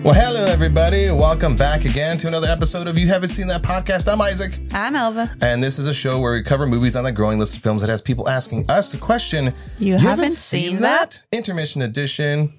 Well, hello, everybody. Welcome back again to another episode of You Haven't Seen That Podcast. I'm Isaac. I'm Elva. And this is a show where we cover movies on the growing list of films that has people asking us the question, You haven't seen that? Intermission edition.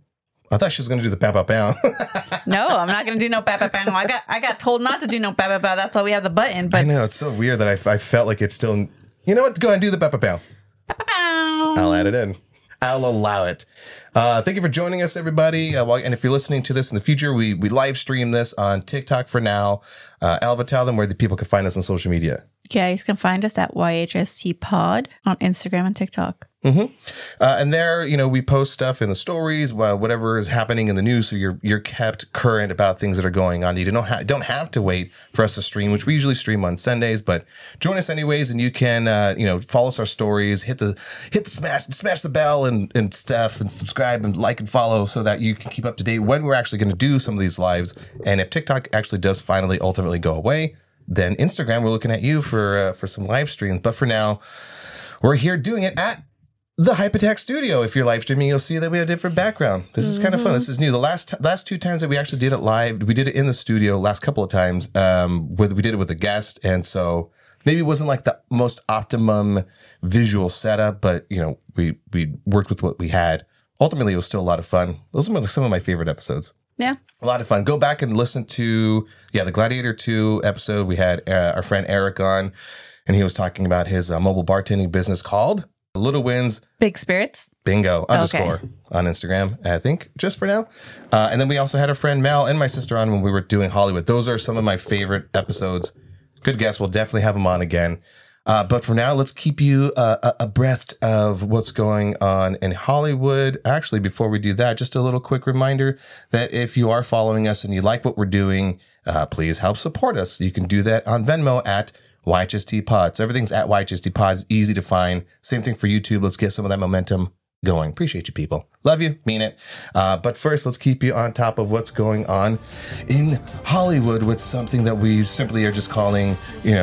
I thought she was going to do the pow pow pow. No, I'm not going to do no pow pow pow. I got told not to do no pow pow pow. That's why we have the button. But I know, it's so weird that I felt like it's still... You know what? Go ahead and do the pow pow pow. Pow pow pow. I'll add it in. I'll allow it. Thank you for joining us, everybody. And if you're listening to this in the future, we live stream this on TikTok for now. Alva, tell them where the people can find us on social media. Yeah, you can find us at YHST Pod on Instagram and TikTok. Mm-hmm. And there, we post stuff in the stories, whatever is happening in the news, so you're kept current about things that are going on. You don't have to wait for us to stream, which we usually stream on Sundays, but join us anyways, and you can follow us our stories, hit the smash the bell and stuff, and subscribe and like and follow so that you can keep up to date when we're actually going to do some of these lives. And if TikTok actually does finally ultimately go away, then Instagram, we're looking at you for some live streams. But for now, we're here doing it at the Hypotech Studio. If you're live streaming, you'll see that we have a different background. This is kind of fun. This is new. The last two times that we actually did it live, we did it in the studio. Last couple of times, we did it with a guest, and so maybe it wasn't like the most optimum visual setup, but we worked with what we had. Ultimately, it was still a lot of fun. Those are some of my favorite episodes. Yeah. A lot of fun. Go back and listen to, the Gladiator 2 episode. We had our friend Eric on, and he was talking about his mobile bartending business called Little Wins. Big Spirits. Bingo. _ on Instagram, I think, just for now. And then we also had our friend Mel and my sister on when we were doing Hollywood. Those are some of my favorite episodes. Good guess. We'll definitely have them on again. But for now, let's keep you abreast of what's going on in Hollywood. Actually, before we do that, just a little quick reminder that if you are following us and you like what we're doing, please help support us. You can do that on Venmo at YHST Pod. So everything's at YHST Pod. It's easy to find. Same thing for YouTube. Let's get some of that momentum going. Appreciate you, people. Love you. Mean it. But first, let's keep you on top of what's going on in Hollywood with something that we simply are just calling,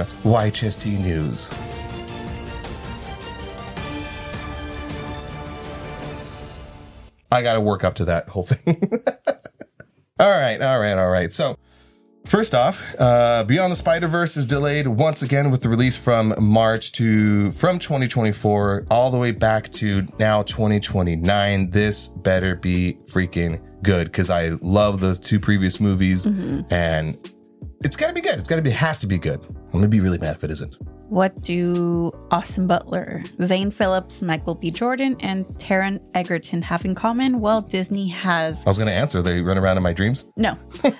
YHST News. I got to work up to that whole thing. All right. So, first off, Beyond the Spider-Verse is delayed once again with the release from 2024 all the way back to now 2029. This better be freaking good because I love those two previous movies, and it's got to be good. Has to be good. I'm going to be really mad if it isn't. What do Austin Butler, Zane Phillips, Michael B. Jordan, and Taron Egerton have in common? Well, Disney has... I was going to answer. They run around in my dreams? No.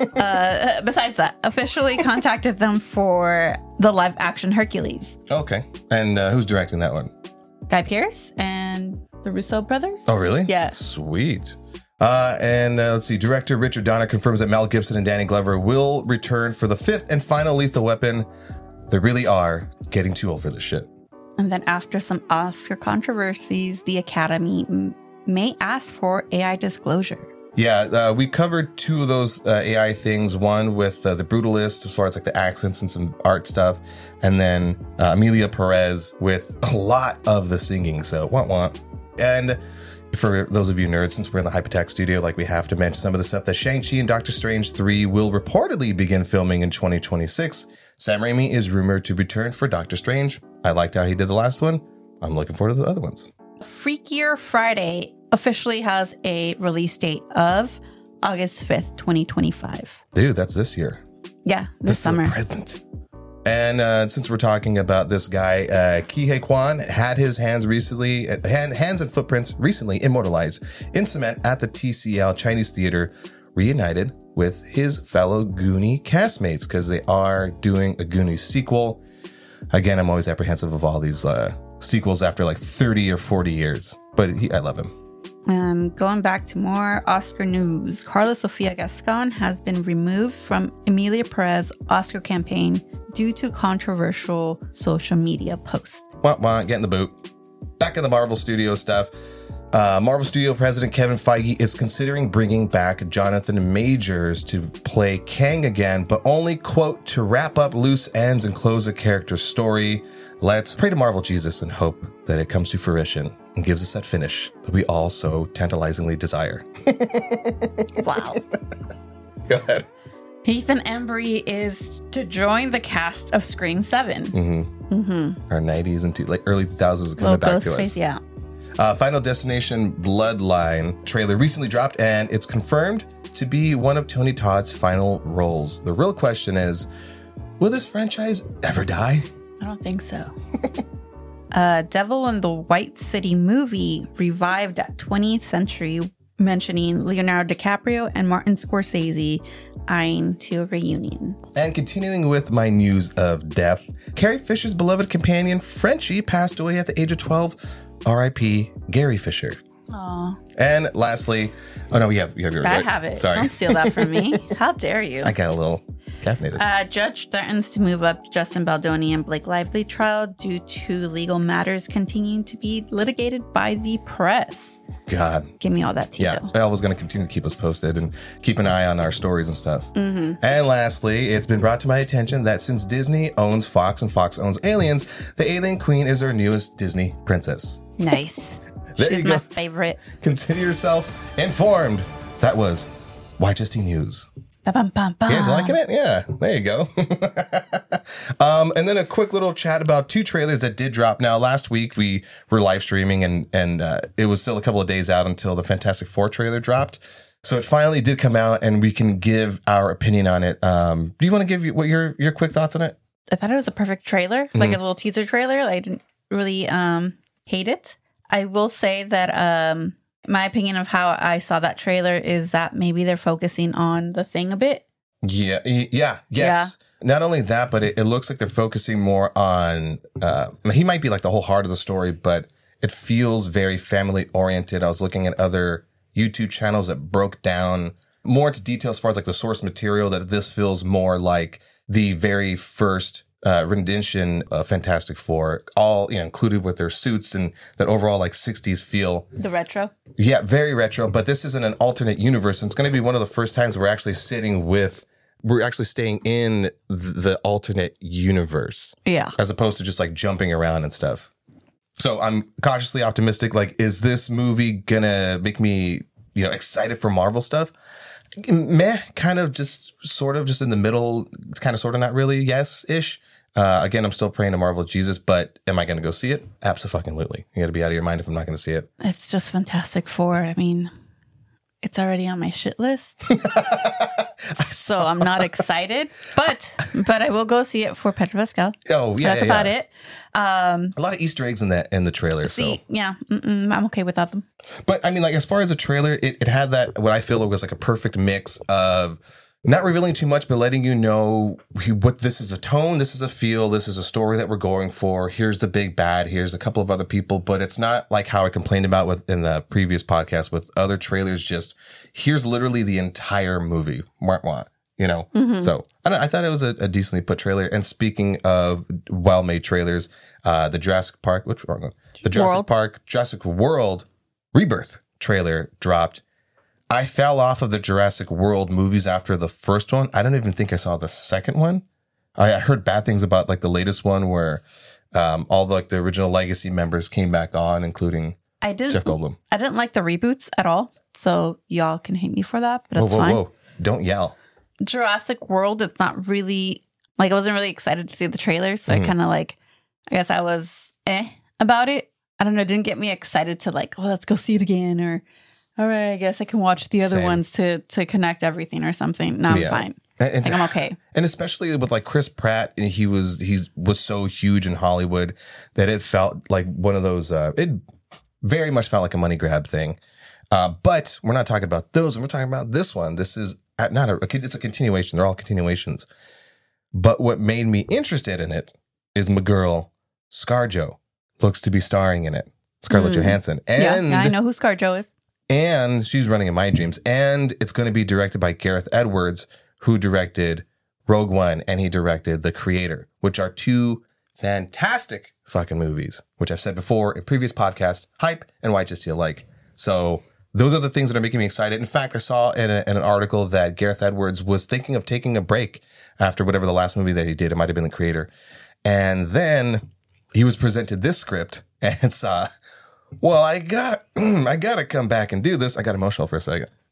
Besides that, officially contacted them for the live-action Hercules. Okay. And who's directing that one? Guy Pearce and the Russo brothers. Oh, really? Yeah. Sweet. And let's see. Director Richard Donner confirms that Mel Gibson and Danny Glover will return for the fifth and final Lethal Weapon. They really are getting too old for this shit. And then after some Oscar controversies, the Academy may ask for AI disclosure. Yeah, we covered two of those AI things. One with The Brutalist, as far as like the accents and some art stuff. And then Amelia Perez with a lot of the singing. So, want. And for those of you nerds, since we're in the Hypotech Studio, we have to mention some of the stuff that Shang-Chi and Doctor Strange 3 will reportedly begin filming in 2026. Sam Raimi is rumored to return for Doctor Strange. I liked how he did the last one. I'm looking forward to the other ones. Freakier Friday officially has a release date of August 5th, 2025. Dude, that's this year. Yeah, this summer. Is the present. And since we're talking about this guy, Ke Huy Quan had his hands and footprints recently immortalized in cement at the TCL Chinese Theater, reunited with his fellow Goonie castmates because they are doing a Goonies sequel. Again, I'm always apprehensive of all these sequels after 30 or 40 years, but I love him. Going back to more Oscar news, Carla Sofia Gascon has been removed from Emilia Perez Oscar campaign due to controversial social media posts. Get in the boot. Back in the Marvel Studio stuff. Marvel Studio President Kevin Feige is considering bringing back Jonathan Majors to play Kang again, but only, quote, to wrap up loose ends and close a character's story. Let's pray to Marvel Jesus and hope that it comes to fruition and gives us that finish that we all so tantalizingly desire. Wow. Go ahead. Ethan Embry is to join the cast of Scream 7. Our 90s and early 2000s is coming back to us. Yeah. Final Destination Bloodline trailer recently dropped, and it's confirmed to be one of Tony Todd's final roles. The real question is, will this franchise ever die? I don't think so. Devil in the White City movie revived at 20th Century, mentioning Leonardo DiCaprio and Martin Scorsese eyeing to a reunion. And continuing with my news of death, Carrie Fisher's beloved companion, Frenchie, passed away at the age of 12. R.I.P. Gary Fisher. Aw. And lastly, oh no, you have yours, I right? have it. Sorry. Don't steal that from me. How dare you? I got a little caffeinated. Judge threatens to move up Justin Baldoni and Blake Lively trial due to legal matters continuing to be litigated by the press. God. Give me all that tea, Yeah, though. Elva's going to continue to keep us posted and keep an eye on our stories and stuff. And lastly, it's been brought to my attention that since Disney owns Fox and Fox owns Aliens, the Alien Queen is our newest Disney princess. Nice. There She's you go. my favorite. Consider yourself informed. That was YHST News. Ba-bum-bum-bum. You guys liking it? Yeah, there you go. And then a quick little chat about two trailers that did drop. Now, last week we were live streaming and it was still a couple of days out until the Fantastic Four trailer dropped. So it finally did come out and we can give our opinion on it. Do you want to give what your quick thoughts on it? I thought it was a perfect trailer, like a little teaser trailer. I didn't really hate it. I will say that my opinion of how I saw that trailer is that maybe they're focusing on the Thing a bit. Yes. Yeah. Not only that, but it looks like they're focusing more on, he might be like the whole heart of the story, but it feels very family oriented. I was looking at other YouTube channels that broke down more into detail as far as like the source material, that this feels more like the very first rendition of Fantastic Four, all included with their suits and that overall like 60s feel. The retro. Yeah, very retro, but this isn't an alternate universe. And it's going to be one of the first times we're actually staying in the alternate universe. Yeah. As opposed to just like jumping around and stuff. So I'm cautiously optimistic. Like, is this movie gonna make me, excited for Marvel stuff? Meh, kind of just sort of just in the middle, kind of sort of not really, yes-ish. Again, I'm still praying to Marvel Jesus, but am I going to go see it? Absolutely. You got to be out of your mind if I'm not going to see it. It's just Fantastic Four. I mean, it's already on my shit list. So I'm not excited, but I will go see it for Pedro Pascal. Oh, yeah. That's about it. A lot of Easter eggs in the trailer. Yeah, I'm okay without them. But I mean, like, as far as the trailer, it had that, what I feel was like a perfect mix of not revealing too much, but letting you know what this is a tone, this is a feel, this is a story that we're going for. Here's the big bad. Here's a couple of other people, but it's not like how I complained about in the previous podcast with other trailers. Just here's literally the entire movie. So I thought it was a decently put trailer. And speaking of well-made trailers, the Jurassic Park, Jurassic World Rebirth trailer dropped. I fell off of the Jurassic World movies after the first one. I don't even think I saw the second one. I heard bad things about like the latest one where all the original Legacy members came back on, including Jeff Goldblum. I didn't like the reboots at all, so y'all can hate me for that, but it's fine. Whoa. Don't yell. Jurassic World, it's not really, I wasn't really excited to see the trailer, so I kind of I guess I was about it. I don't know, it didn't get me excited to let's go see it again, or all right, I guess I can watch the other ones to connect everything or something. No, I'm fine. I think I'm okay. And especially with Chris Pratt, he was so huge in Hollywood that it felt like one of those, it very much felt like a money grab thing. But we're not talking about those. We're talking about this one. This is it's a continuation. They're all continuations. But what made me interested in it is my girl, ScarJo, looks to be starring in it. Scarlett Johansson. And yeah, I know who ScarJo is. And she's running in my dreams. And it's going to be directed by Gareth Edwards, who directed Rogue One and he directed The Creator, which are two fantastic fucking movies, which I've said before in previous podcasts, hype and YHST alike. So those are the things that are making me excited. In fact, I saw in an article that Gareth Edwards was thinking of taking a break after whatever the last movie that he did. It might have been The Creator. And then he was presented this script and saw, well, I gotta come back and do this. I got emotional for a second.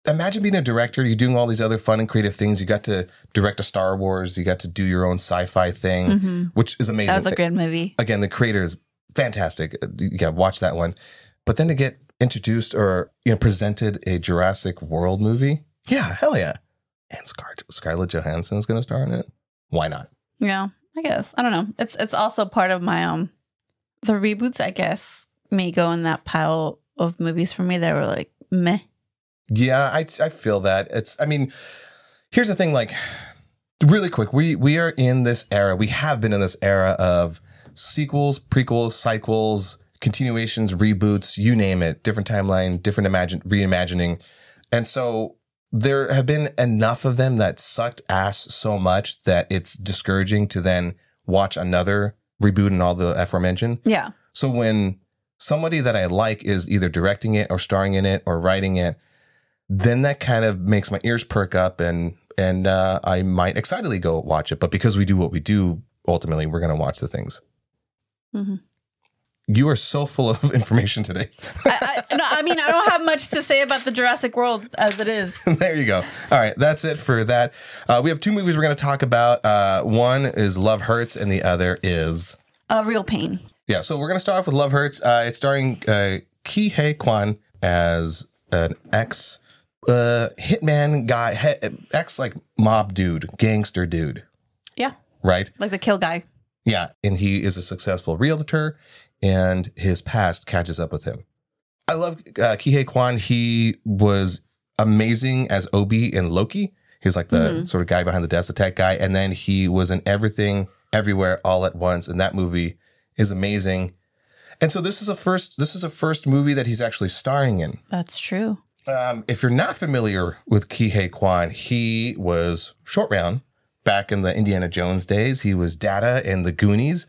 imagine being a director. You're doing all these other fun and creative things. You got to direct a Star Wars. You got to do your own sci-fi thing, which is amazing. That was a good movie. Again, the creator is fantastic. Yeah, watch that one. But then to get introduced or presented a Jurassic World movie, yeah, hell yeah. And Scarlett Johansson is going to star in it. Why not? Yeah, I guess. I don't know. It's also part of my the reboots, I guess, may go in that pile of movies for me that were like meh. Yeah, I feel that. Here's the thing, like, really quick, we are in this era, we have been in this era of sequels, prequels, sequels, continuations, reboots, you name it, different timeline, different reimagining. And so there have been enough of them that sucked ass so much that it's discouraging to then watch another reboot and all the aforementioned. Yeah. So when somebody that I like is either directing it or starring in it or writing it, then that kind of makes my ears perk up and I might excitedly go watch it. But because we do what we do, ultimately, we're going to watch the things. Mm-hmm. You are so full of information today. I don't have much to say about the Jurassic World as it is. There you go. All right. That's it for that. We have two movies we're going to talk about. One is Love Hurts and the other is... Real Pain. Yeah. So we're going to start off with Love Hurts. It's starring Ke Huy Quan as an ex hitman guy, ex like mob dude, gangster dude. Yeah. Right? Like the kill guy. Yeah. And he is a successful realtor and his past catches up with him. I love Ke Huy Quan. He was amazing as Obi in Loki. He was like the sort of guy behind the desk, the tech guy. And then he was in Everything, Everywhere, All at Once. And that movie is amazing. And so this is a first movie that he's actually starring in. That's true. If you're not familiar with Ke Huy Quan, he was Short Round back in the Indiana Jones days. He was Data in The Goonies.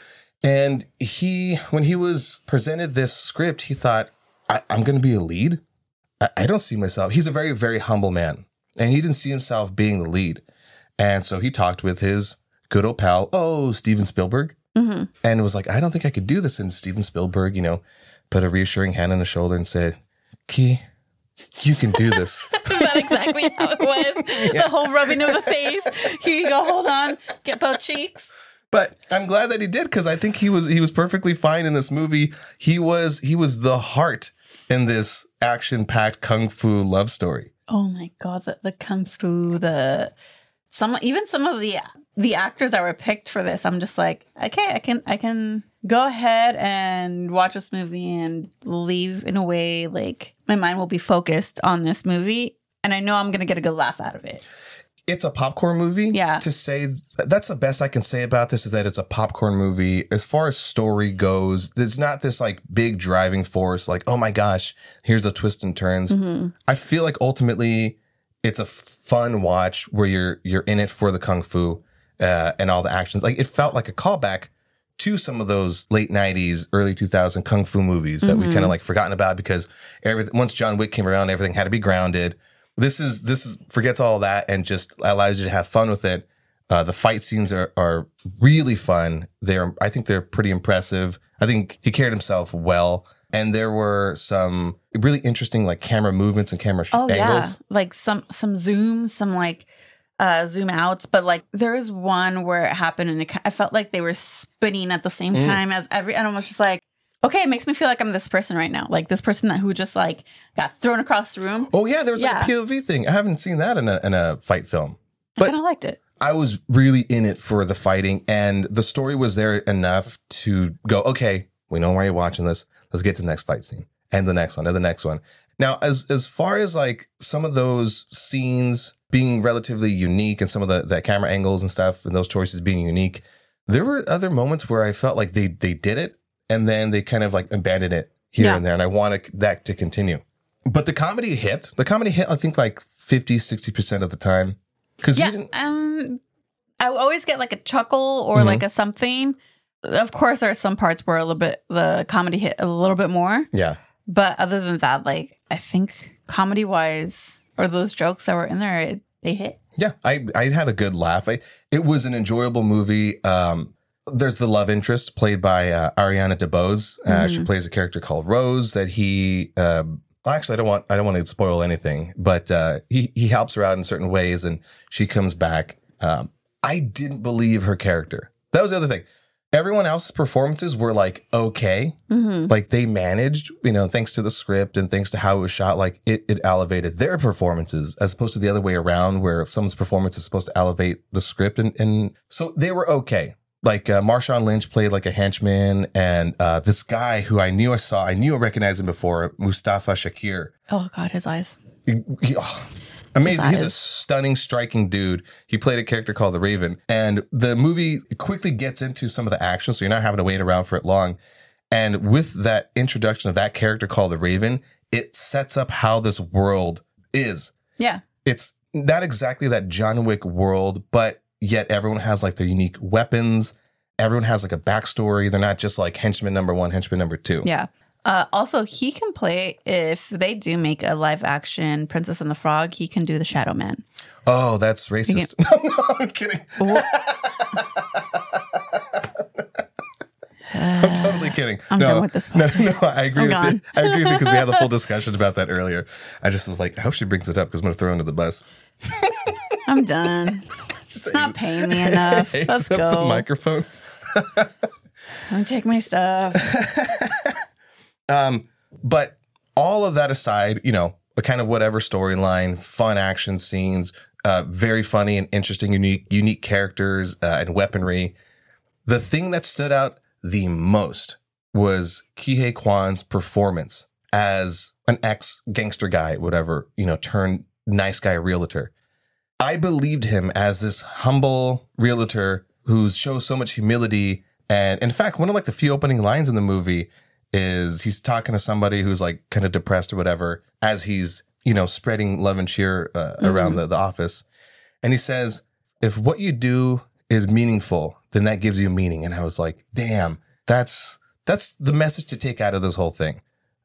And when he was presented this script, he thought, I'm going to be a lead. I don't see myself. He's a very, very humble man. And he didn't see himself being the lead. And so he talked with his good old pal, Steven Spielberg. Mm-hmm. And it was like, I don't think I could do this. And Steven Spielberg, put a reassuring hand on his shoulder and said, Key, you can do this. Is that exactly how it was? Yeah. The whole rubbing of the face. Here you go. Hold on. Get both cheeks. But I'm glad that he did, because I think he was perfectly fine in this movie. He was the heart in this action-packed kung fu love story. Oh my God, the kung fu, some of the actors that were picked for this, I'm just like, okay, I can go ahead and watch this movie and leave in a way like my mind will be focused on this movie, and I know I'm gonna get a good laugh out of it. It's a popcorn movie. Yeah. To say that's the best I can say about this is that it's a popcorn movie. As far as story goes, there's not this like big driving force, like, oh my gosh, here's a twist and turns. Mm-hmm. I feel like ultimately it's a fun watch where you're in it for the kung fu and all the actions. Like, it felt like a callback to some of those late 90s, early 2000 kung fu movies that we kind of like forgotten about, because once John Wick came around, everything had to be grounded. This is forgets all that and just allows you to have fun with it. The fight scenes are really fun. I think they're pretty impressive. I think he carried himself well. And there were some really interesting like camera movements and camera angles. Yeah. Like some zooms, some like zoom outs. But like there is one where it happened and I felt like they were spinning at the same time as and I was just like, okay, it makes me feel like I'm this person right now. Like this person who just like got thrown across the room. Oh yeah, there was like a POV thing. I haven't seen that in a fight film. But I kind of liked it. I was really in it for the fighting, and the story was there enough to go, okay, we know why you're watching this. Let's get to the next fight scene and the next one and the next one. Now, as far as like some of those scenes being relatively unique and some of the camera angles and stuff and those choices being unique, there were other moments where I felt like they did it. And then they kind of like abandoned it here and there. And I wanted that to continue. But the comedy hit, I think like 50, 60% of the time. Because you didn't... I always get like a chuckle or like a something. Of course, there are some parts where the comedy hit a little bit more. Yeah. But other than that, like, I think comedy-wise, or those jokes that were in there, they hit. Yeah, I had a good laugh. It was an enjoyable movie. There's the love interest played by Ariana DeBose. She plays a character called Rose that he actually, I don't want to spoil anything, but he helps her out in certain ways, and she comes back. I didn't believe her character. That was the other thing. Everyone else's performances were like, okay. Like they managed, thanks to the script and thanks to how it was shot, like it elevated their performances as opposed to the other way around where someone's performance is supposed to elevate the script. And so they were okay. Like Marshawn Lynch played like a henchman, and this guy who I knew I recognized him before, Mustafa Shakir. Oh God, his eyes. Amazing. He's a stunning, striking dude. He played a character called the Raven. And the movie quickly gets into some of the action, so you're not having to wait around for it long. And with that introduction of that character called the Raven, it sets up how this world is. Yeah. It's not exactly that John Wick world, but yet everyone has like their unique weapons. Everyone has like a backstory. They're not just like henchman number 1, henchman number 2. Yeah. Also, he can play, if they do make a live action Princess and the Frog, he can do the Shadow Man. Oh, that's racist. No, I'm kidding. I'm totally kidding. I'm done with this part. No, I agree with you. I agree with you because we had a full discussion about that earlier. I just was like, I hope she brings it up because I'm going to throw her under the bus. I'm done. It's not paying me enough. Let's go. The microphone. I'm going to take my stuff. But all of that aside, a kind of whatever storyline, fun action scenes, very funny and interesting, unique characters and weaponry. The thing that stood out the most was Ke Kwan's performance as an ex-gangster guy, whatever, turned nice guy realtor. I believed him as this humble realtor who shows so much humility. And in fact, one of like the few opening lines in the movie is he's talking to somebody who's like kind of depressed or whatever as he's, spreading love and cheer around the office. And he says, if what you do is meaningful, then that gives you meaning. And I was like, damn, that's the message to take out of this whole thing.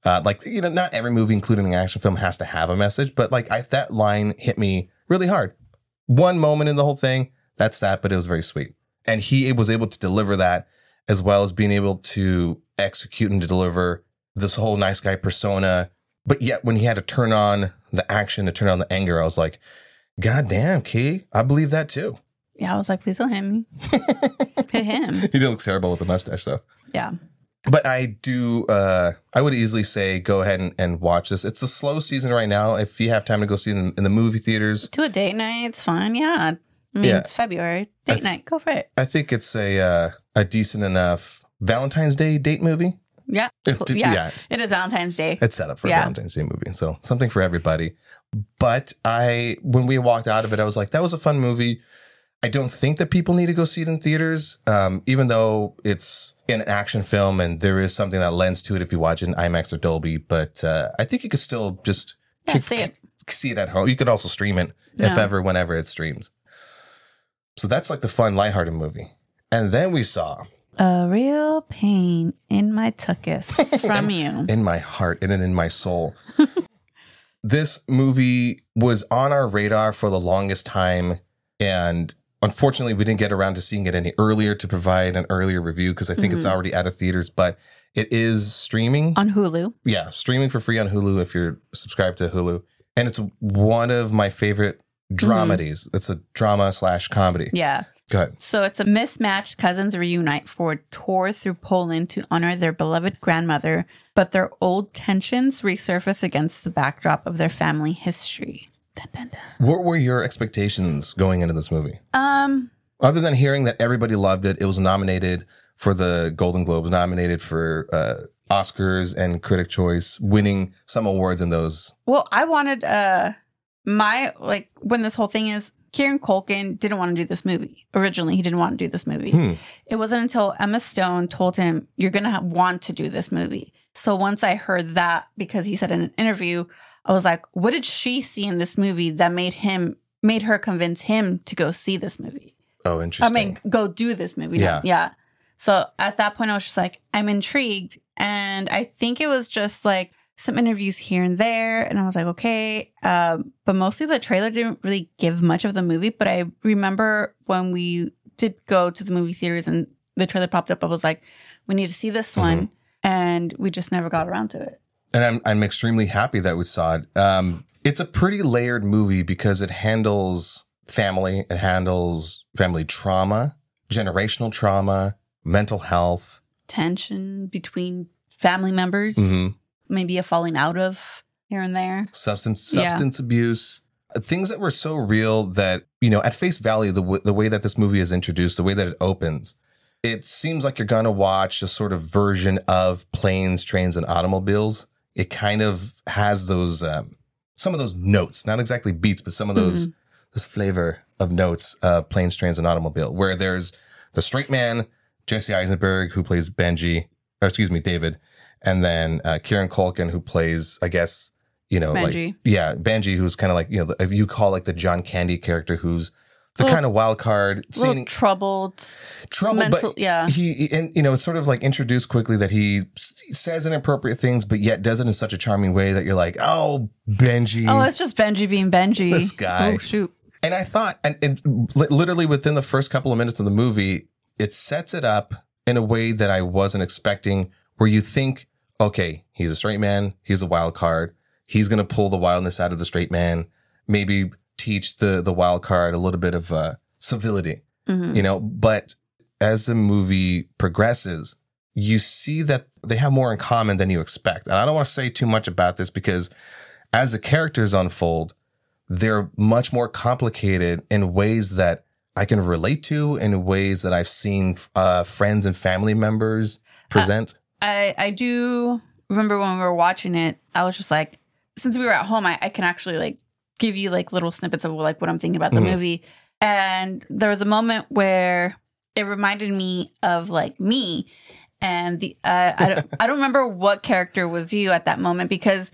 Not every movie, including an action film, has to have a message, but that line hit me really hard. One moment in the whole thing, that's that, but it was very sweet. And he was able to deliver that, as well as being able to execute and deliver this whole nice guy persona. But yet when he had to turn on the action, to turn on the anger, I was like, God damn, Ke, I believe that too. Yeah, I was like, please don't hit me. Hit him. He did look terrible with the mustache though. Yeah. But I would easily say go ahead and watch this. It's a slow season right now. If you have time to go see it in the movie theaters. To a date night, it's fun. Yeah. It's February. Date night. Go for it. I think it's a decent enough Valentine's Day date movie. Yeah. It is Valentine's Day. It's set up for a Valentine's Day movie. So something for everybody. But when we walked out of it, I was like, that was a fun movie. I don't think that people need to go see it in theaters, even though it's an action film and there is something that lends to it if you watch it in IMAX or Dolby. But I think you could still just see it at home. You could also stream it whenever it streams. So that's like the fun, lighthearted movie. And then we saw A Real Pain in My Tuchus from you. In my heart and in my soul. This movie was on our radar for the longest time. And unfortunately, we didn't get around to seeing it any earlier to provide an earlier review because I think it's already out of theaters. But it is streaming. On Hulu. Yeah, streaming for free on Hulu if you're subscribed to Hulu. And it's one of my favorite dramedies. It's a drama/comedy. Yeah. Go ahead. So it's a mismatched cousins reunite for a tour through Poland to honor their beloved grandmother, but their old tensions resurface against the backdrop of their family history. Dun, dun, dun. What were your expectations going into this movie? Other than hearing that everybody loved it, it was nominated for the Golden Globes, nominated for Oscars and Critic Choice, winning some awards in those. Well, I wanted when this whole thing is, Kieran Culkin didn't want to do this movie. Originally, he didn't want to do this movie. It wasn't until Emma Stone told him, you're going to want to do this movie. So once I heard that, because he said in an interview, I was like, what did she see in this movie that made her convince him to go see this movie? Oh, interesting. Go do this movie. Yeah. Yeah. So at that point, I was just like, I'm intrigued. And I think it was just like some interviews here and there. And I was like, okay. But mostly the trailer didn't really give much of the movie. But I remember when we did go to the movie theaters and the trailer popped up, I was like, we need to see this one. And we just never got around to it. And I'm extremely happy that we saw it. It's a pretty layered movie because it handles family, it handles family trauma, generational trauma, mental health, tension between family members, maybe a falling out of here and there, substance abuse, things that were so real that, you know, at face value, the way that this movie is introduced, the way that it opens, it seems like you're going to watch a sort of version of Planes, Trains, and Automobiles. It kind of has those, some of those notes, not exactly beats, but some of those, this flavor of notes of Planes, Trains, and Automobile, where there's the straight man, Jesse Eisenberg, who plays David, and then Kieran Culkin, who plays, I guess, you know, Benji. Benji, who's kind of like, you know, if you call like the John Candy character, who's the kind of wild card, troubled, mental, but he, and you know, it's sort of like introduced quickly that he says inappropriate things, but yet does it in such a charming way that you're like, oh, Benji. Oh, it's just Benji being Benji. This guy. Oh, shoot. And I thought, and literally within the first couple of minutes of the movie, it sets it up in a way that I wasn't expecting, where you think, okay, he's a straight man, he's a wild card, he's going to pull the wildness out of the straight man, maybe teach the wild card a little bit of civility, you know, but as the movie progresses, you see that they have more in common than you expect. And I don't want to say too much about this because as the characters unfold, they're much more complicated in ways that I can relate to, in ways that I've seen friends and family members present. I do remember when we were watching it, I was just like, since we were at home, I can actually like give you like little snippets of like what I'm thinking about the movie. And there was a moment where it reminded me of like me. And the I don't remember what character was you at that moment, because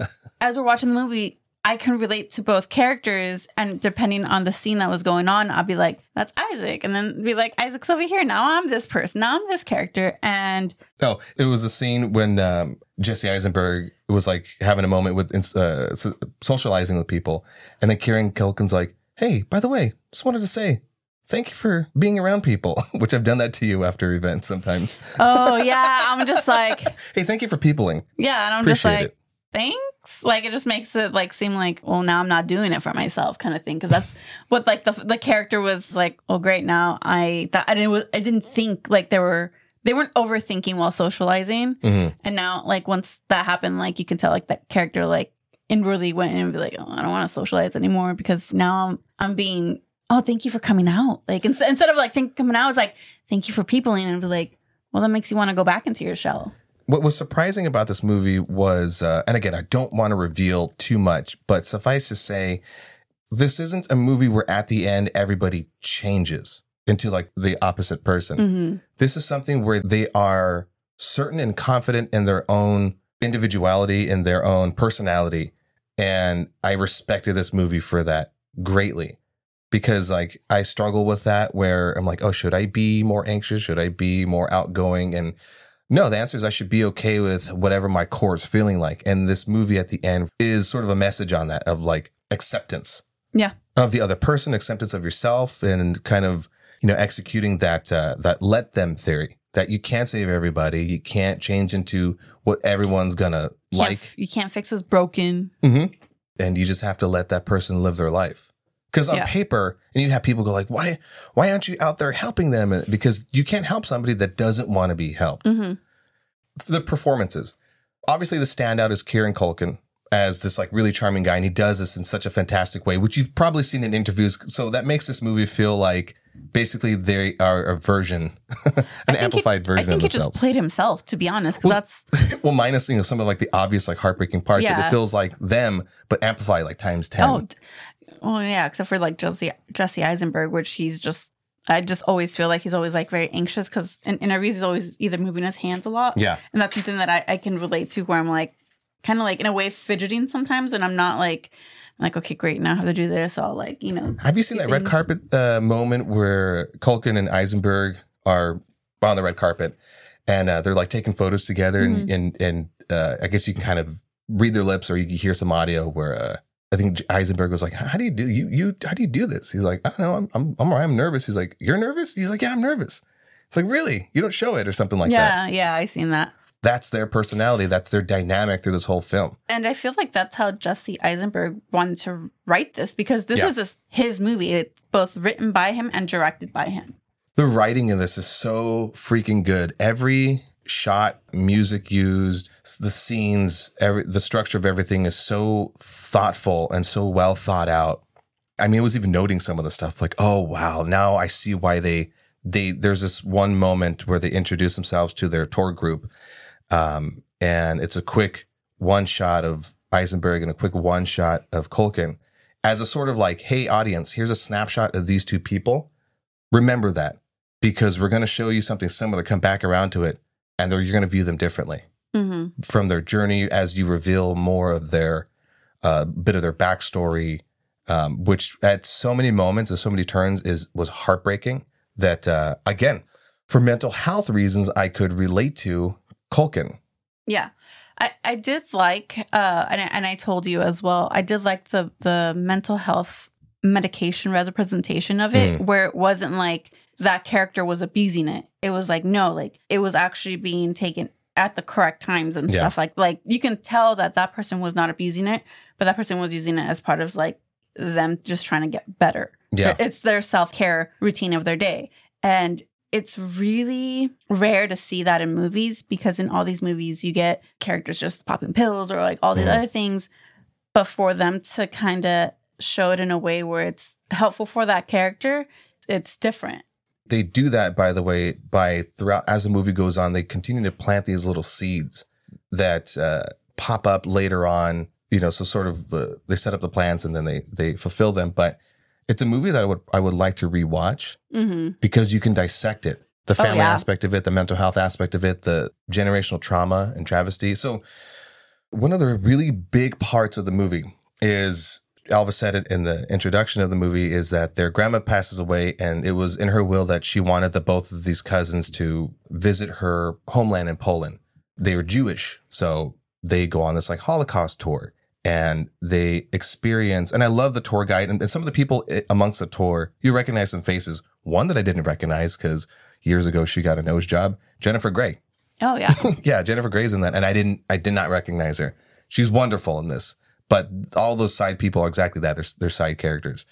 as we're watching the movie, I can relate to both characters, and depending on the scene that was going on, I'll be like, that's Isaac. And then be like, Isaac's over here. Now I'm this person. Now I'm this character. And it was a scene when Jesse Eisenberg was like having a moment with socializing with people. And then Kieran Culkin's like, hey, by the way, just wanted to say, thank you for being around people, which I've done that to you after events sometimes. Oh, yeah. I'm just like, hey, thank you for peopling. Yeah. And I'm Appreciate just like, it. Thanks. Like, it just makes it like seem like, well, now I'm not doing it for myself kind of thing. Cause that's what like the character was like, oh, great. Now I didn't think like they weren't overthinking while socializing. And now like once that happened, like you can tell like that character like inwardly went in and be like, oh, I don't want to socialize anymore because now I'm being, oh, thank you for coming out. Like instead of like coming out, it's like, thank you for peopling, and be like, well, that makes you want to go back into your shell. What was surprising about this movie was, and again, I don't want to reveal too much, but suffice to say, this isn't a movie where at the end everybody changes into like the opposite person. This is something where they are certain and confident in their own individuality, in their own personality. And I respected this movie for that greatly, because like I struggle with that, where I'm like, oh, should I be more anxious? Should I be more outgoing? And no, the answer is I should be okay with whatever my core is feeling like. And this movie at the end is sort of a message on that, of like acceptance. Yeah. Of the other person, acceptance of yourself, and kind of, you know, executing that let them theory, that you can't save everybody. You can't change into what everyone's gonna like. You can't fix what's broken. And you just have to let that person live their life. Because on paper, and you'd have people go like, why aren't you out there helping them? Because you can't help somebody that doesn't want to be helped. The performances. Obviously, the standout is Kieran Culkin as this like really charming guy. And he does this in such a fantastic way, which you've probably seen in interviews. So that makes this movie feel like basically they are a version, an amplified version of themselves. I think he just played himself, to be honest. Well, well, minus, you know, some of like the obvious like heartbreaking parts. It feels like them, but amplified like times 10. Oh yeah, except for like Jesse Eisenberg, which I just always feel like he's always like very anxious, because in interviews he's always either moving his hands a lot. Yeah. And that's something that I can relate to, where I'm like kind of like in a way fidgeting sometimes, and I'm not like, okay, great, now I have to do this. I'll like, you know. Have you seen that red carpet moment where Culkin and Eisenberg are on the red carpet and they're like taking photos together, and I guess you can kind of read their lips, or you can hear some audio where I think Eisenberg was like, how do you do how do you do this? He's like, I don't know. I'm all right. I'm nervous. He's like, you're nervous? He's like, yeah, I'm nervous. It's like, really? You don't show it or something like that. Yeah. I seen that. That's their personality. That's their dynamic through this whole film. And I feel like that's how Jesse Eisenberg wanted to write this, because this is his movie. It's both written by him and directed by him. The writing in this is so freaking good. Every shot, music used, the scenes, the structure of everything is so thoughtful and so well thought out. I mean, I was even noting some of the stuff like, oh, wow, now I see why there's this one moment where they introduce themselves to their tour group. And it's a quick one shot of Eisenberg and a quick one shot of Culkin as a sort of like, hey, audience, here's a snapshot of these two people. Remember that, because we're going to show you something similar, come back around to it, and you're going to view them differently from their journey as you reveal more of their bit of their backstory, which at so many moments and so many turns was heartbreaking that, again, for mental health reasons, I could relate to Culkin. Yeah. I did like, and I told you as well, I did like the mental health medication representation of it, where it wasn't like that character was abusing it. It was like, no, like it was actually being taken at the correct times and stuff. Like you can tell that person was not abusing it, but that person was using it as part of like them just trying to get better. Yeah. It's their self-care routine of their day. And it's really rare to see that in movies, because in all these movies you get characters just popping pills or like all these other things. But for them to kind of show it in a way where it's helpful for that character, it's different. They do that, by the way, throughout as the movie goes on, they continue to plant these little seeds that pop up later on. You know, so sort of they set up the plans and then they fulfill them. But it's a movie that I would like to rewatch because you can dissect it. The family aspect of it, the mental health aspect of it, the generational trauma and travesty. So one of the really big parts of the movie is, Alva said it in the introduction of the movie, is that their grandma passes away, and it was in her will that she wanted both of these cousins to visit her homeland in Poland. They were Jewish, so they go on this like Holocaust tour, and they experience, and I love the tour guide, and some of the people amongst the tour, you recognize some faces. One that I didn't recognize because years ago she got a nose job, Jennifer Grey. Oh yeah. Yeah, Jennifer Grey's in that, and I did not recognize her. She's wonderful in this. But all those side people are exactly that. They're side characters.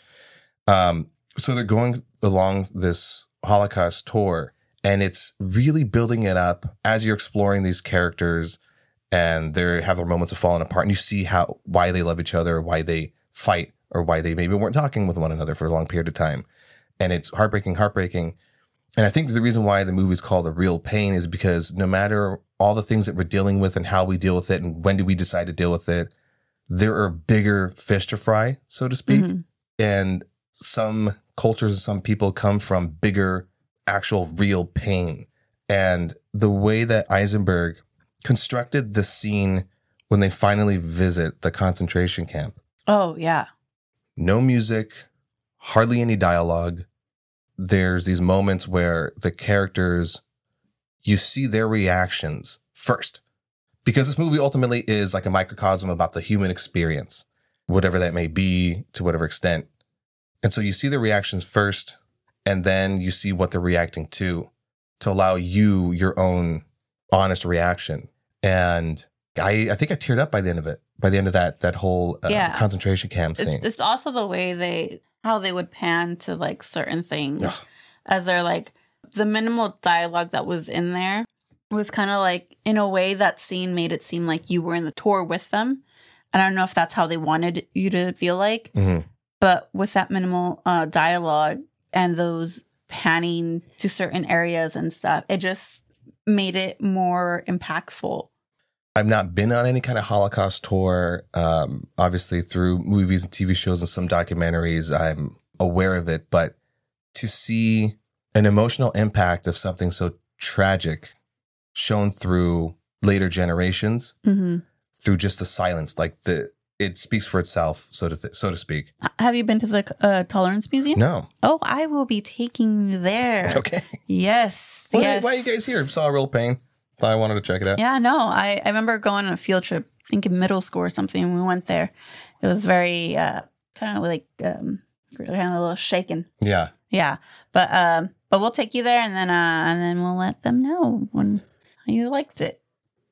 So they're going along this Holocaust tour, and it's really building it up as you're exploring these characters, and they have their moments of falling apart, and you see why they love each other, or why they fight, or why they maybe weren't talking with one another for a long period of time. And it's heartbreaking. And I think the reason why the movie is called A Real Pain is because no matter all the things that we're dealing with and how we deal with it and when do we decide to deal with it, there are bigger fish to fry, so to speak. And some cultures and some people come from bigger, actual real pain. And the way that Eisenberg constructed the scene when they finally visit the concentration camp. Oh, yeah. No music, hardly any dialogue. There's these moments where the characters, you see their reactions first. Because this movie ultimately is like a microcosm about the human experience, whatever that may be, to whatever extent. And so you see the reactions first, and then you see what they're reacting to allow you your own honest reaction. And I think I teared up by the end of it, by the end of that whole concentration camp scene. It's also the way how they would pan to like certain things as they're like the minimal dialogue that was in there was kind of like, in a way, that scene made it seem like you were in the tour with them. And I don't know if that's how they wanted you to feel like, but with that minimal dialogue and those panning to certain areas and stuff, it just made it more impactful. I've not been on any kind of Holocaust tour. Obviously, through movies and TV shows and some documentaries, I'm aware of it. But to see an emotional impact of something so tragic shown through later generations, through just the silence, like it speaks for itself, so to speak. Have you been to the Tolerance Museum? No. Oh, I will be taking you there. Okay. Yes. Well, yes. Why are you guys here? Saw A Real Pain. Thought I wanted to check it out. Yeah, no. I remember going on a field trip, I think in middle school or something, and we went there. It was very kind of like kind of a little shaken. Yeah. Yeah. But we'll take you there, and then we'll let them know when you liked it.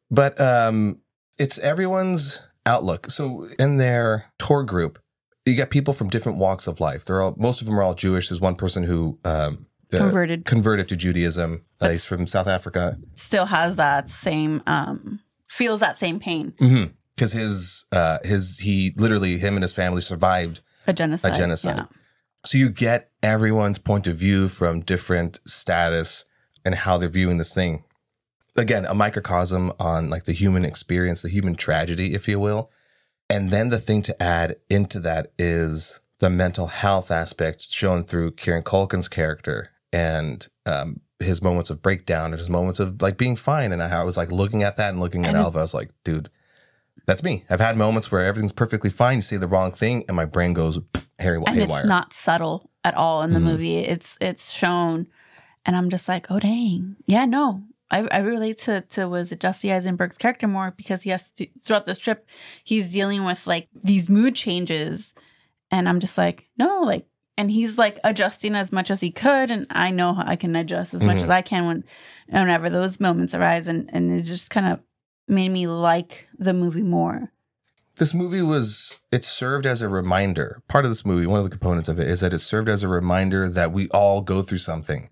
But it's everyone's outlook. So in their tour group, you got people from different walks of life. Most of them are all Jewish. There's one person who converted to Judaism. He's from South Africa. Still has that same feels that same pain. Because him and his family survived a genocide. Yeah. So you get everyone's point of view from different status and how they're viewing this thing. Again, a microcosm on like the human experience, the human tragedy, if you will. And then the thing to add into that is the mental health aspect shown through Kieran Culkin's character and his moments of breakdown and his moments of like being fine. And how I was like looking at that and looking at Alva, I was like, dude, that's me. I've had moments where everything's perfectly fine. You say the wrong thing and my brain goes haywire. And it's not subtle at all in the movie. It's shown. And I'm just like, oh, dang. Yeah, no. I relate to was it Jesse Eisenberg's character more because he has to, throughout this trip, he's dealing with like these mood changes. And I'm just like, no, like, and he's like adjusting as much as he could. And I know I can adjust as much as I can whenever those moments arise. And it just kind of made me like the movie more. This movie it served as a reminder. Part of this movie, one of the components of it is that it served as a reminder that we all go through something.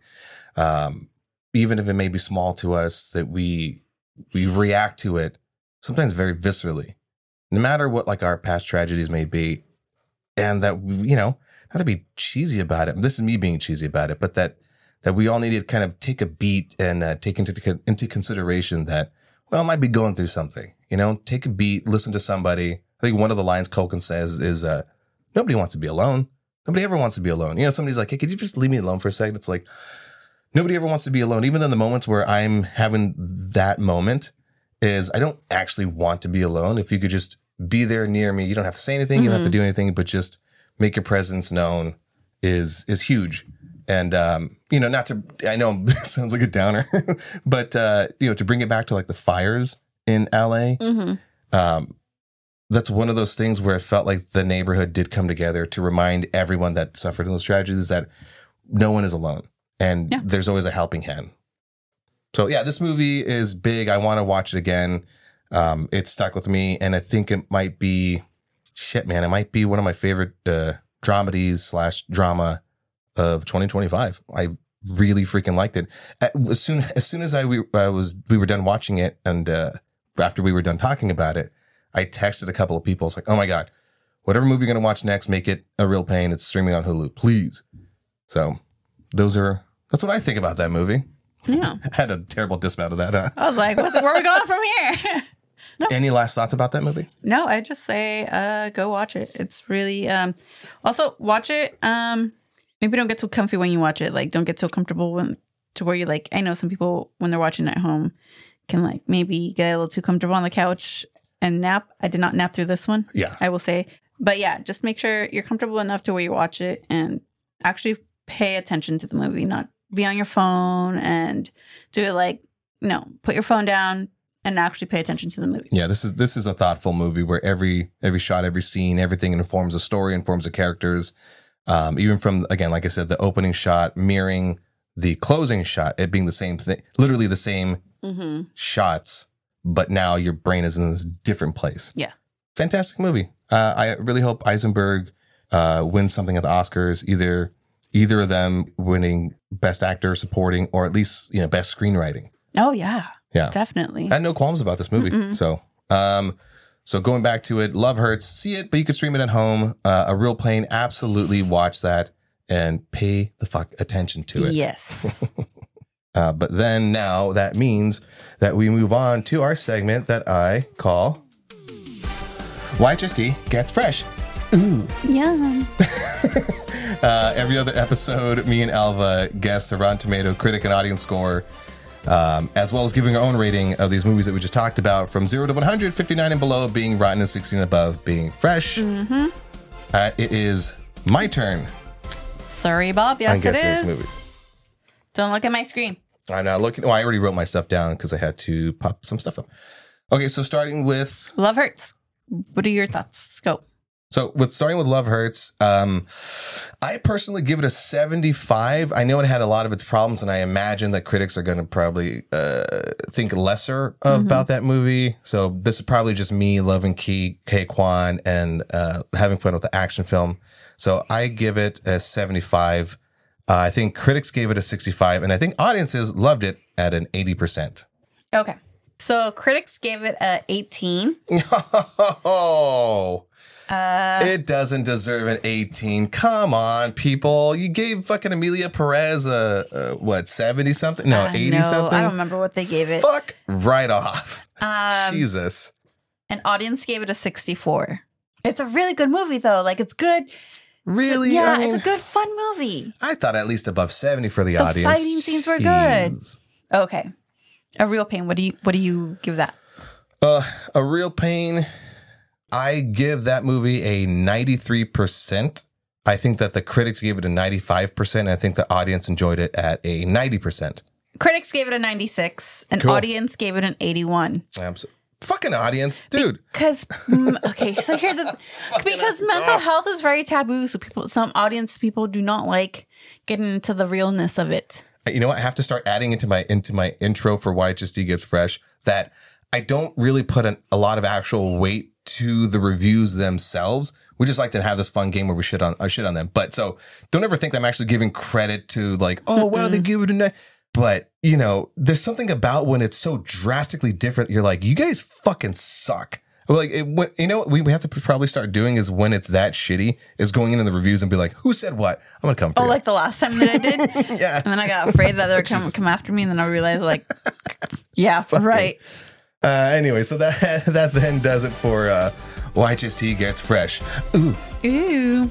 Even if it may be small to us, that we react to it sometimes very viscerally, no matter what like our past tragedies may be. And that, not to be cheesy about it. This is me being cheesy about it, but that we all need to kind of take a beat and take into consideration that, well, I might be going through something, take a beat, listen to somebody. I think one of the lines Culkin says is, nobody wants to be alone. Nobody ever wants to be alone. Somebody's like, hey, could you just leave me alone for a second? It's like, nobody ever wants to be alone. Even in the moments where I'm having that moment is I don't actually want to be alone. If you could just be there near me, you don't have to say anything. You don't have to do anything, but just make your presence known is huge. And, I know it sounds like a downer, but, to bring it back to like the fires in LA, that's one of those things where it felt like the neighborhood did come together to remind everyone that suffered in those tragedies that no one is alone. And there's always a helping hand. So, yeah, this movie is big. I want to watch it again. It stuck with me. And I think it might be, it might be one of my favorite dramedies/drama of 2025. I really freaking liked it. As soon as we were done watching it and after we were done talking about it, I texted a couple of people. It's like, oh, my God, whatever movie you're going to watch next, make it a real pain. It's streaming on Hulu, please. So that's what I think about that movie. Yeah. I had a terrible dismount of that. Huh? I was like, where are we going from here? No. Any last thoughts about that movie? No, I just say go watch it. It's really also watch it. Maybe don't get too comfy when you watch it. Like, don't get so comfortable to where you're like, I know some people when they're watching at home can like maybe get a little too comfortable on the couch and nap. I did not nap through this one. Yeah, I will say. But yeah, just make sure you're comfortable enough to where you watch it and actually pay attention to the movie, not be on your phone and do it like, put your phone down and actually pay attention to the movie. Yeah, this is a thoughtful movie where every shot, every scene, everything informs a story, informs the characters. Even from, again, like I said, the opening shot mirroring the closing shot, it being the same thing, literally the same shots, but now your brain is in this different place. Yeah. Fantastic movie. I really hope Eisenberg wins something at the Oscars, either of them winning Best Actor, Supporting, or at least, Best Screenwriting. Oh, yeah. Yeah. Definitely. I had no qualms about this movie. Mm-mm. So going back to it, Love Hurts, see it, but you can stream it at home. A Real Pain, absolutely watch that and pay the fuck attention to it. Yes. But then now that means that we move on to our segment that I call YHST Gets Fresh. Ooh. Yum. Every other episode, me and Alva guess the Rotten Tomato critic and audience score, as well as giving our own rating of these movies that we just talked about, from 0 to 100, 59 and below being rotten and 16 and above being fresh. Mm-hmm. It is my turn. Sorry, Bob. Yes, it is. Movies. Don't look at my screen. I'm not looking. I already wrote my stuff down because I had to pop some stuff up. Okay, so starting with Love Hurts. What are your thoughts? Let's go. So starting with Love Hurts, I personally give it a 75. I know it had a lot of its problems, and I imagine that critics are going to probably think lesser about that movie. So this is probably just me loving Ke Quan and having fun with the action film. So I give it a 75. I think critics gave it a 65, and I think audiences loved it at an 80%. Okay. So critics gave it a 18. Oh, it doesn't deserve an 18. Come on, people. You gave fucking Emilia Perez a what, 70 something? No, 80 something? I don't remember what they gave it. Fuck right off. Jesus. An audience gave it a 64. It's a really good movie, though. Like, it's good. Really? Yeah, I mean, it's a good, fun movie. I thought at least above 70 for the audience. The fighting scenes were good. Okay. A Real Pain. What do you give that? A Real Pain. I give that movie a 93%. I think that the critics gave it a 95%. I think the audience enjoyed it at a 90%. Critics gave it a 96. An audience gave it an 81. Fucking audience, dude. Because okay, so here's the because mental health is very taboo. So some audience people do not like getting into the realness of it. You know what? I have to start adding into my intro for Why HST Gets Fresh that I don't really put a lot of actual weight to the reviews themselves. We just like to have this fun game where we shit on them. But so don't ever think I'm actually giving credit to like, oh wow, they give it a 9. But, you know, there's something about when it's so drastically different. You're like, you guys fucking suck. Like, you know what we have to probably start doing is when it's that shitty, is going into the reviews and be like, who said what? I'm going to come for you. Like the last time that I did? Yeah. And then I got afraid that they were come after me. And then I realized, like, yeah, right. Anyway, so that then does it for Why HST Gets Fresh. Ooh. Ooh.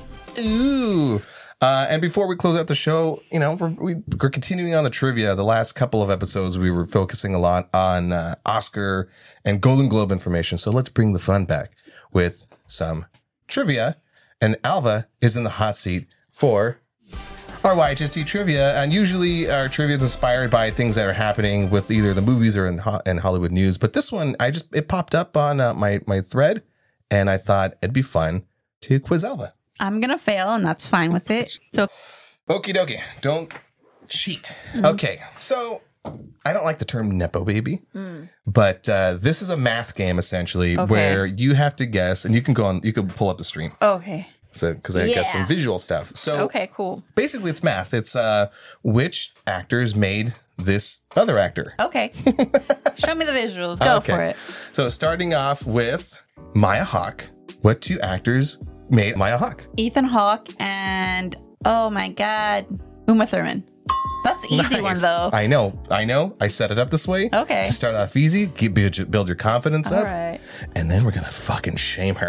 Ooh. And before we close out the show, you know, we're continuing on the trivia. The last couple of episodes, we were focusing a lot on Oscar and Golden Globe information. So let's bring the fun back with some trivia. And Alva is in the hot seat for our YHST trivia. And usually our trivia is inspired by things that are happening with either the movies or in Hollywood news. But this one, it popped up on my thread, and I thought it'd be fun to quiz Alva. I'm going to fail, and that's fine with it. So, okie dokie. Don't cheat. Mm-hmm. Okay. So I don't like the term Nepo baby, but this is a math game essentially where you have to guess, and you can pull up the stream. Okay. So, because I got some visual stuff. So, okay, cool. Basically, it's math. It's which actors made this other actor. Okay. Show me the visuals. Go for it. So, starting off with Maya Hawke. What two actors made Maya Hawke? Ethan Hawke and, oh my God, Uma Thurman. That's an easy one, though. I know. I set it up this way. Okay. To start off easy, build your confidence up. All right. And then we're going to fucking shame her.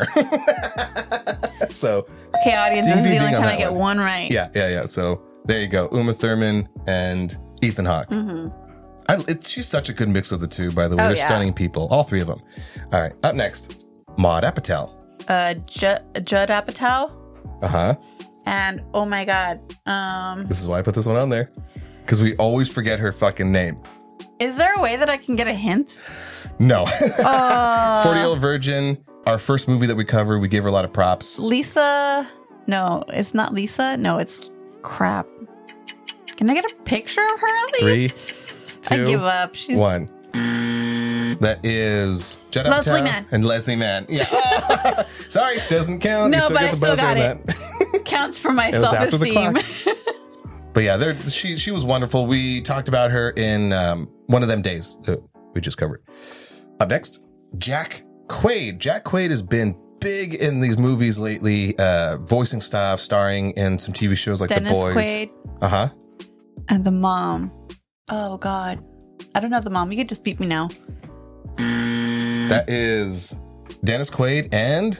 So. Okay, audience, this is the only time I get one right. Yeah. So there you go. Uma Thurman and Ethan Hawke. Mm-hmm. She's such a good mix of the two, by the way. They're stunning people. All three of them. All right. Up next, Maude Apatow. Judd Apatow. Uh-huh. And oh my God. This is why I put this one on there. Because we always forget her fucking name. Is there a way that I can get a hint? No. 40-Year-Old Virgin, our first movie that we covered, we gave her a lot of props. Lisa. No, it's not Lisa. No, it's crap. Can I get a picture of her at least? 3, 2, I give up. 1. That is Judd Leslie Apatow Mann. and Leslie Mann. Yeah. Sorry, doesn't count. No, you still but get the buzzer got on it. that. Counts for my It was after the self-esteem. But yeah, she was wonderful. We talked about her in one of them days that we just covered. Up next, Jack Quaid. Jack Quaid has been big in these movies lately, voicing stuff, starring in some TV shows like Dennis The Boys. Quaid. Uh-huh. And the mom. Oh, God. I don't know the mom. You could just beat me now. That is Dennis Quaid and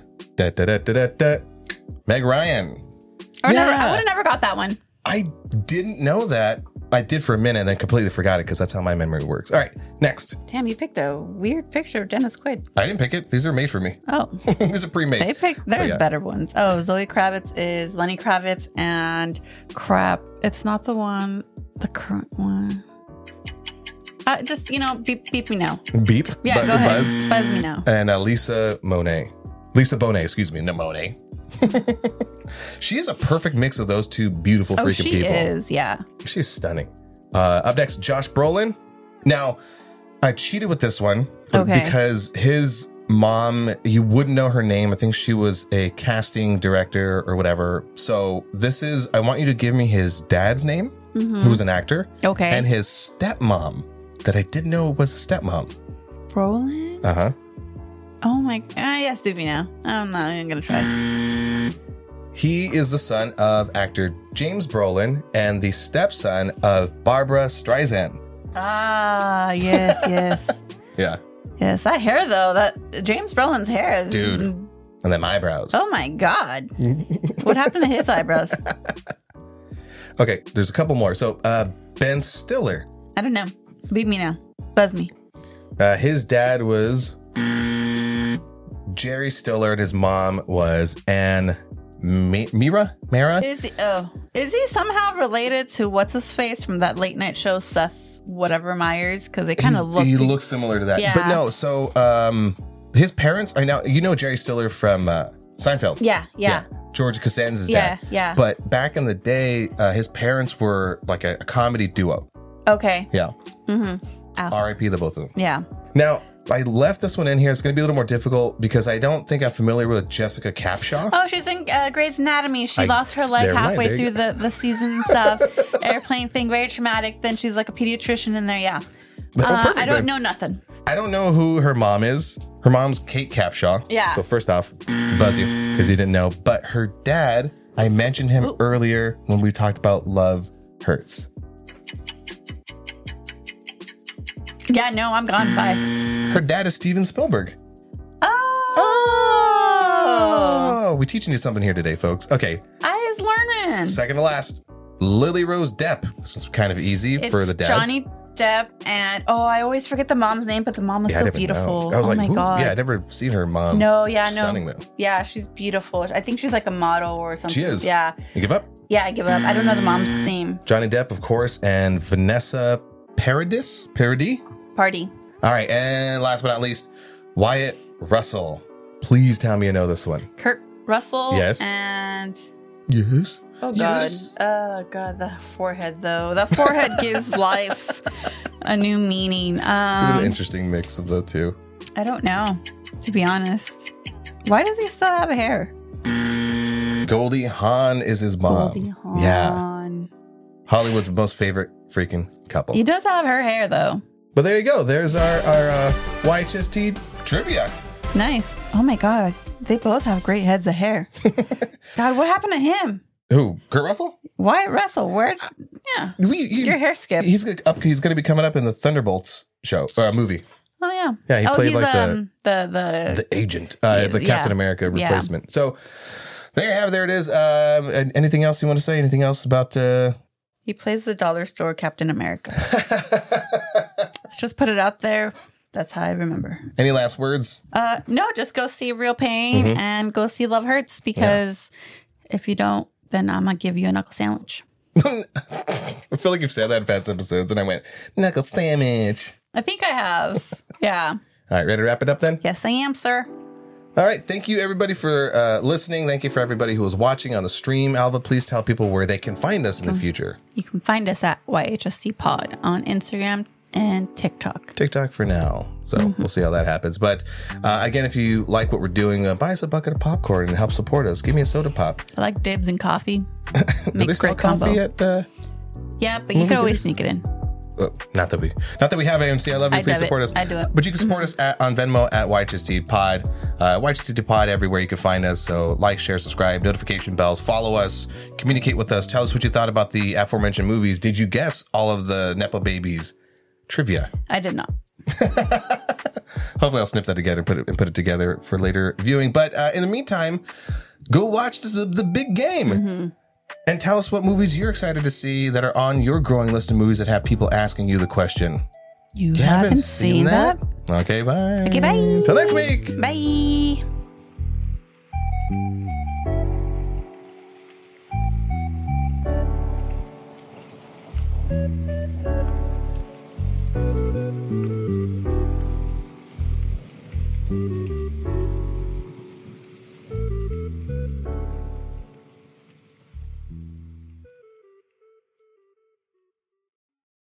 Meg Ryan. I would have never got that one. I didn't know that. I did for a minute and then completely forgot it because that's how my memory works. All right, next. Damn, you picked a weird picture of Dennis Quaid. I didn't pick it. These are made for me. Oh. These are pre-made. There's better ones. Oh, Zoe Kravitz is Lenny Kravitz and crap. It's not the current one. Just, beep me now. Beep? Yeah, go ahead. Buzz me now. And Lisa Bonet. Excuse me. No, Monet. She is a perfect mix of those two beautiful freaking she people. is, yeah. She's stunning. Up next, Josh Brolin. Now, I cheated with this one because his mom, you wouldn't know her name. I think she was a casting director or whatever. So I want you to give me his dad's name, who was an actor. Okay. And his stepmom that I didn't know was a stepmom. Brolin? Uh-huh. Oh my God. Yes, do me now. I'm not even going to try. He is the son of actor James Brolin and the stepson of Barbara Streisand. Ah, yes, yes. Yeah. Yes, that hair though, that James Brolin's hair is... Dude. And then eyebrows. Oh my God. What happened to his eyebrows? Okay, there's a couple more. So, Ben Stiller. I don't know. Beat me now. Buzz me. His dad was Jerry Stiller and his mom was Anne Mara? Is he somehow related to what's his face from that late night show, Seth whatever Myers? Because they kind of look. He looks similar to that. Yeah. But no, so his parents, I know, you know Jerry Stiller from Seinfeld. Yeah. George Costanza's dad. Yeah. But back in the day, his parents were like a comedy duo. Okay. Yeah. Mm-hmm. R.I.P. the both of them. Yeah. Now, I left this one in here. It's going to be a little more difficult because I don't think I'm familiar with Jessica Capshaw. Oh, she's in Grey's Anatomy. She lost her leg never mind, halfway there you through the season and stuff. Airplane thing, very traumatic. Then she's like a pediatrician in there. Yeah. Perfect, I don't then. know nothing. I don't know who her mom is. Her mom's Kate Capshaw. Yeah. So first off, buzz you because you didn't know. But her dad, I mentioned him earlier when we talked about Love Hurts. Yeah, no, I'm gone. Bye. Her dad is Steven Spielberg. Oh. We're teaching you something here today, folks. Okay. I was learning. Second to last, Lily Rose Depp. This is kind of easy for the dad. Johnny Depp and I always forget the mom's name, but the mom was so beautiful. I was my God. Yeah, I'd never seen her mom. No, yeah, Stunning no. though. Yeah, she's beautiful. I think she's like a model or something. She is. Yeah. You give up? Yeah, I give up. I don't know the mom's name. Johnny Depp, of course, and Vanessa Paradis? Party. All right, and last but not least, Wyatt Russell. Please tell me you know this one. Kurt Russell. Yes. And Yes. oh God. Yes. Oh God, the forehead though. The forehead gives life a new meaning. It's an interesting mix of the two. I don't know, to be honest. Why does he still have hair? Goldie Hawn is his mom. Goldie Hawn. Yeah. Hollywood's most favorite freaking couple. He does have her hair though. But there you go. There's our YHST trivia. Nice. Oh my God. They both have great heads of hair. God, what happened to him? Who? Kurt Russell? Wyatt Russell. Where? Yeah. Your hair skipped. He's going to be coming up in the Thunderbolts show movie. Oh yeah. Yeah, he played he's, like the agent, the Captain America replacement. Yeah. So there you have. There it is. Anything else you want to say? Anything else about? He plays the dollar store Captain America. Let's just put it out there. That's how I remember. Any last words? No, just go see Real Pain and go see Love Hurts because if you don't, then I'm going to give you a knuckle sandwich. I feel like you've said that in past episodes and I went, knuckle sandwich. I think I have. Yeah. All right, ready to wrap it up then? Yes, I am, sir. All right. Thank you, everybody, for listening. Thank you for everybody who was watching on the stream. Alva, please tell people where they can find us in the future. You can find us at YHST Pod on Instagram and TikTok. TikTok for now. So we'll see how that happens. But again, if you like what we're doing, buy us a bucket of popcorn and help support us. Give me a soda pop. I like dibs and coffee. Do they sell coffee at... yeah, but you can always sneak it in. Not that we have AMC. I love you. Please support us. I do it. But you can support us on Venmo at YHST Pod. YHST Pod everywhere you can find us. So like, share, subscribe, notification bells, follow us, communicate with us. Tell us what you thought about the aforementioned movies. Did you guess all of the Nepo Babies trivia? I did not. Hopefully I'll snip that together and put it together for later viewing. But in the meantime, go watch the big game. And tell us what movies you're excited to see that are on your growing list of movies that have people asking you the question. You haven't seen that? Okay, bye. Okay, bye. Till next week. Bye. Thank you.